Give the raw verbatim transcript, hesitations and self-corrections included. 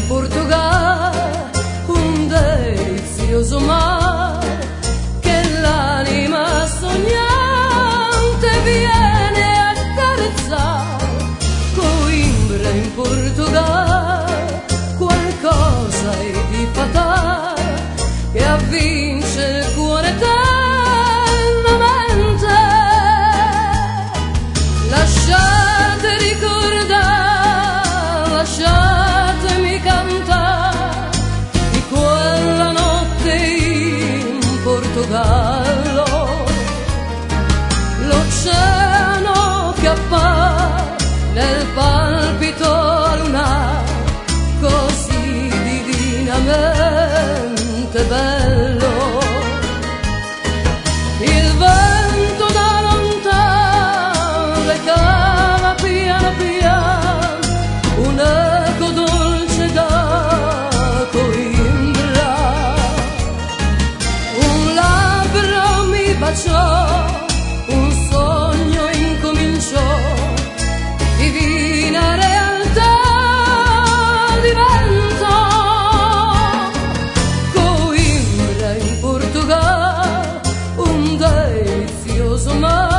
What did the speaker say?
Portogallo, un delizioso mare che l'anima sognante viene a carezzare. Coimbra in Portogallo, qualcosa è di fatale che avvince il cuore eternamente. Lasciate ricordare, lasciatemi cantare di quella notte in Portogallo. L'oceano che appare nel palpito lunare, così divinamente bello. Il vento da lontano recava piano piano un eco dolce da Coimbra. Un labbro mi baciò, un sogno incominciò, divina realtà diventò. Coimbra in Portogallo, un delizioso mare